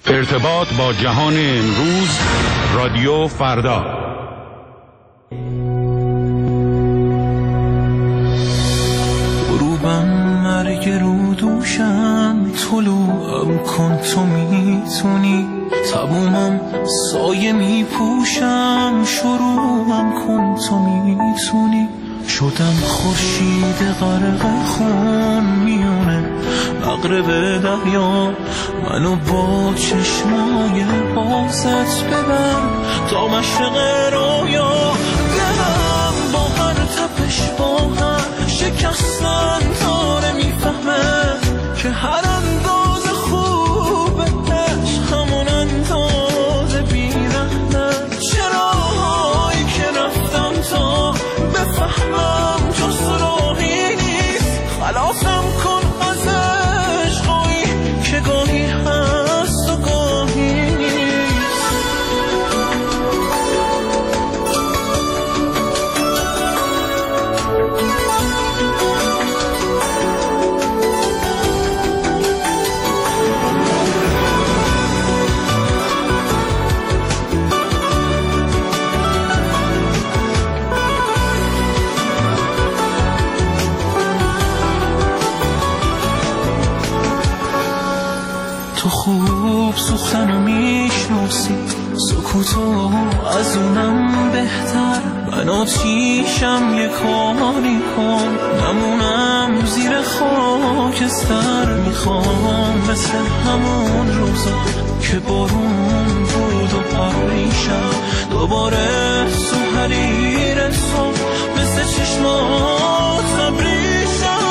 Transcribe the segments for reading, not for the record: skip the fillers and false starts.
ارتباط با جهان امروز، رادیو فردا. غروبم مرگ رو دوشم، طلوعم کن تو میتونی، تمومم سایه میپوشم، شروعم کن تو میتونی. شدم خورشید غرق خون میونه مغرب دریا، منو با چشمای بازت ببر تا مشرق رویا. دلم با هر تپش با هر شکستن داره میفهمه که هر انداز خوبش همون انداز بیرحمه. چراهایی که رفتم تا بفهمم جز راهی نیست، خلاصم کن از عشقایی که گاهی هست و گاهی نیست. تو خوب سوختنو میشناسی، سکوتو از اونم بهتر. من آتیشم یه کاری کن، نمونم زیر خاکستر. میخوام مثل همون روزا که بارون بود و پریشم، دوباره تو حریر صبح مثل چشمات خبریشم.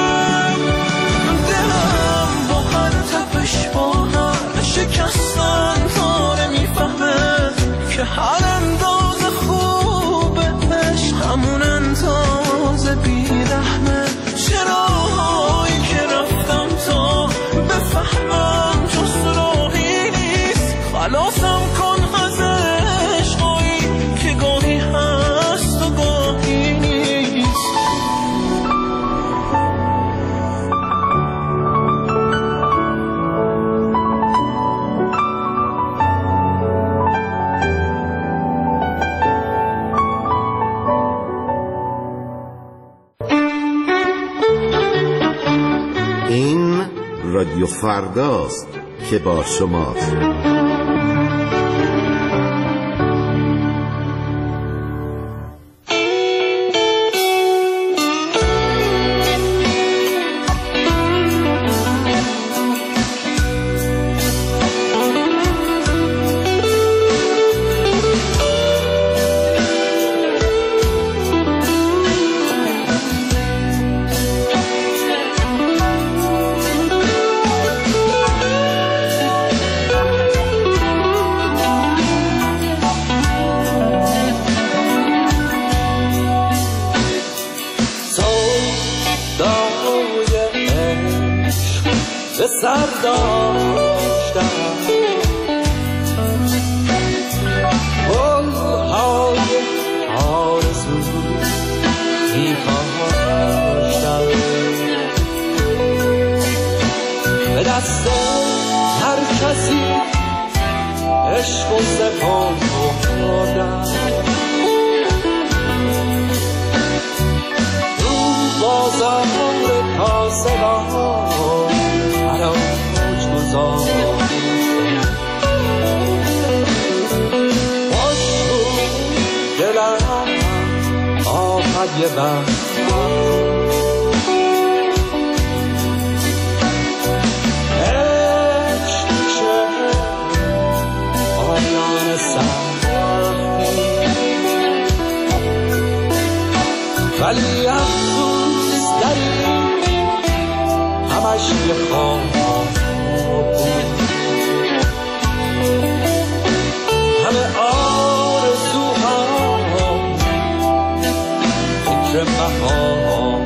دلم با هر تپش با هر شکستن داره میفهمه که هر انداز خوبش همون انداز بیرحمه. چراهایی که رفتم تا بفهمم جز راهی نیست، خلاصم کن از عشقایی که گاهی هست و گاهی نیست. این رادیو فرداست که با شماست. به سر داشتم گل‌های آرزو می‌کاشتم، به دست هر کسی عشق و سپردم. تو بازار کاسبان باش دلم آمد یه وقت عشق میشه آیان سختی، ولی افسوس داری همش یه خواب همه آرزوهام فکر بهام.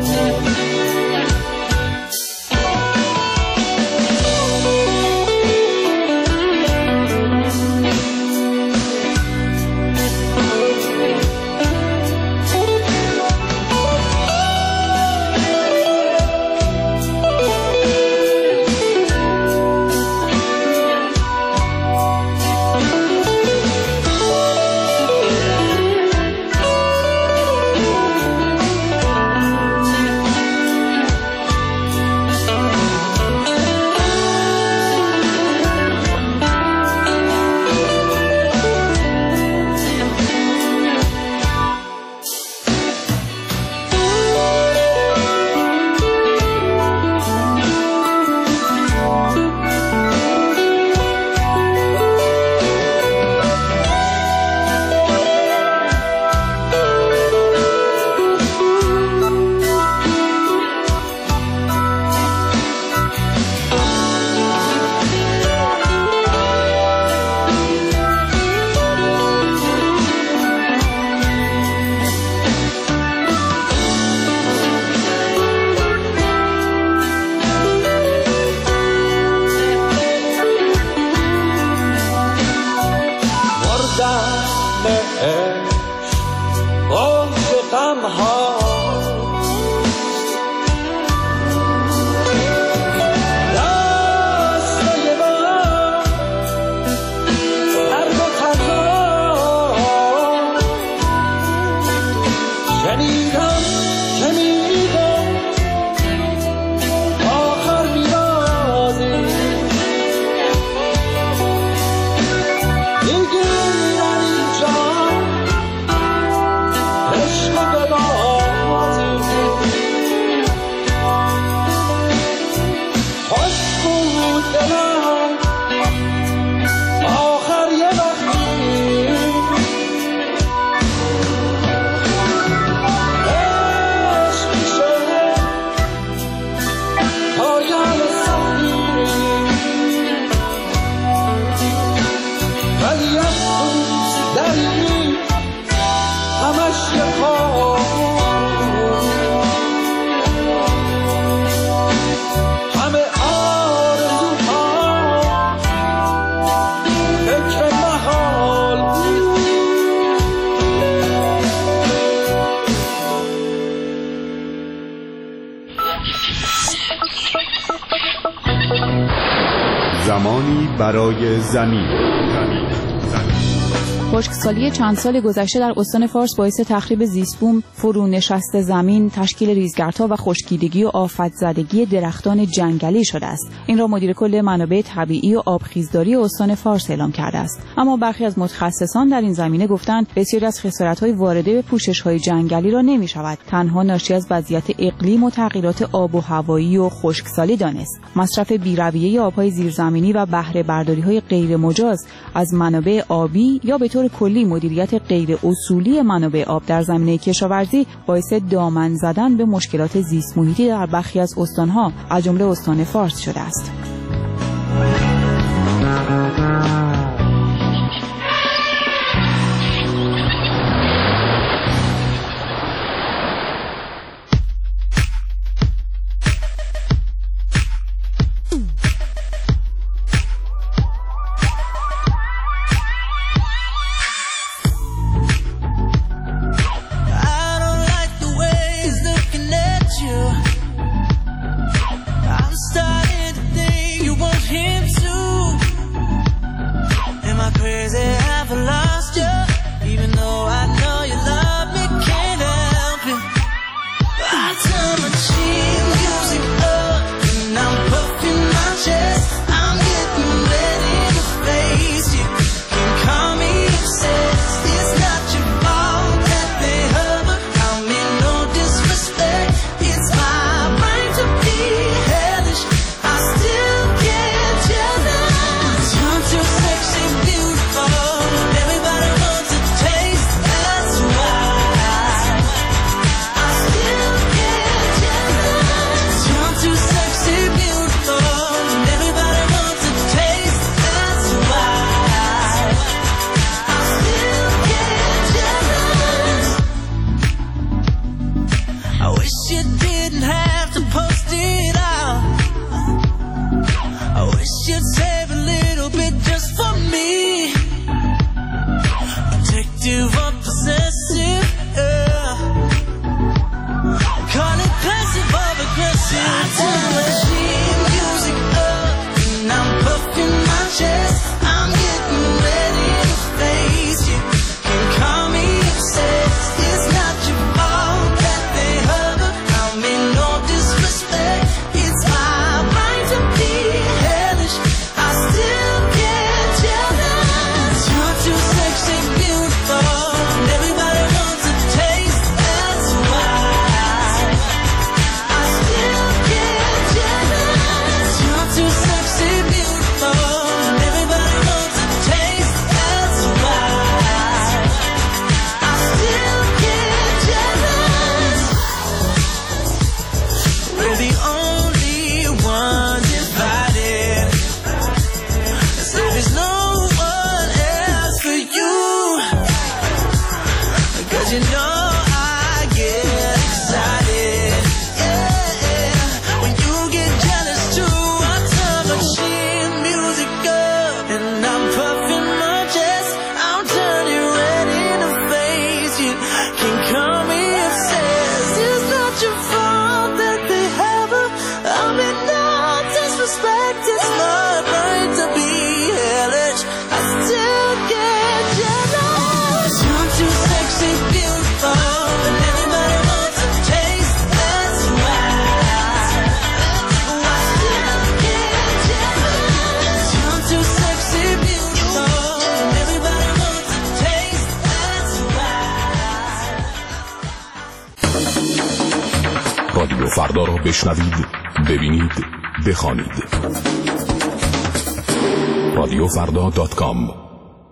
زمانی برای زمین. خشکسالی چند سال گذشته در استان فارس باعث تخریب زیستبوم، فرونشست زمین، تشکیل ریزگردها و خشکیدگی و آفت‌زدگی درختان جنگلی شده است. این را مدیر کل منابع طبیعی و آبخیزداری استان فارس اعلام کرده است. اما برخی از متخصصان در این زمینه گفتند بسیاری از خسارت‌های وارده به پوشش‌های جنگلی را نمی‌شود تنها ناشی از وضعیت اقلیم و تغییرات آب و هوایی و خشکسالی دانست. مصرف بی‌رویه آب‌های زیرزمینی و بهره برداری‌های غیر مجاز از منابع آبی یا به طور کلی مدیریت غیر اصولی منابع آب در زمینه کشاورزی باعث دامن زدن به مشکلات زیست محیطی در برخی از استان‌ها از جمله استان فارس شده است. رادیو فردا را بشنوید، ببینید، بخوانید. radiofrda.com.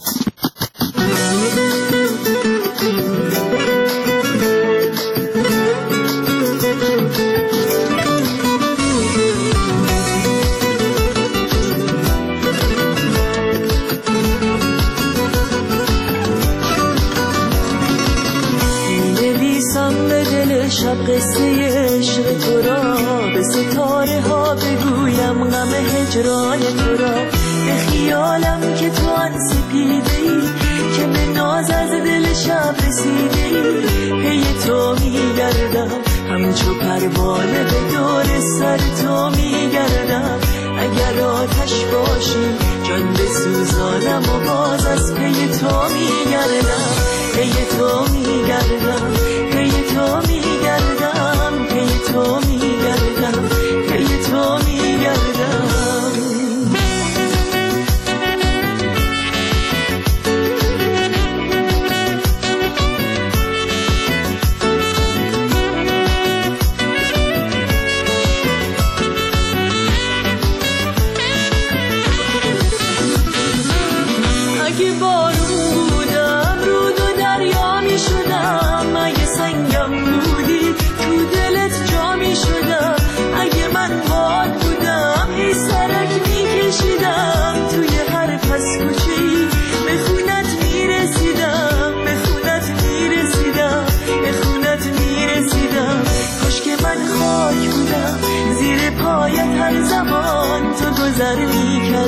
شب قصه عشق تو را به ستاره ها بگویم، غم هجران تو را به خیالم که تو آن سپیده ای که به ناز از دل شب رسیده ای. پی تو میگردم همچو پروانه به دور سر تو میگردم، اگر آتش باش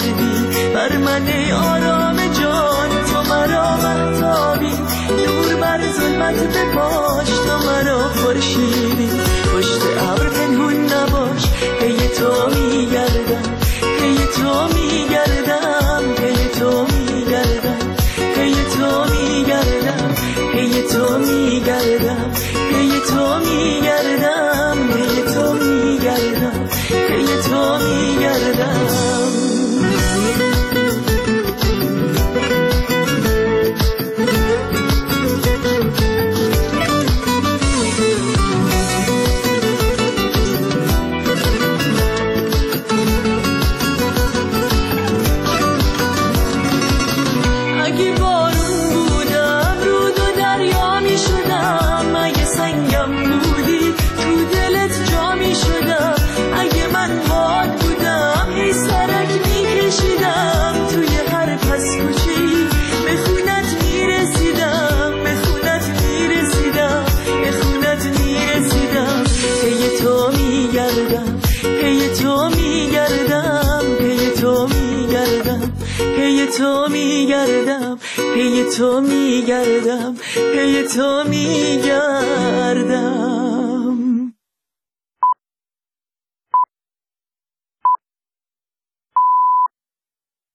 کردی بر من ای آرام جان، تو مرا مهتابی، نور بر ظلمت بپاش، تو مرا خورشیدی، پشت ابر پنهون نباش، پی تو میگردم، پی تو میگردم، پی تو میگردم، پی تو میگردم، پی تو میگردم، پی تو میگردم، پی تو میگردم، پی تو میگردم. تو میگردم، پی تو میگردم، پی تو میگردم.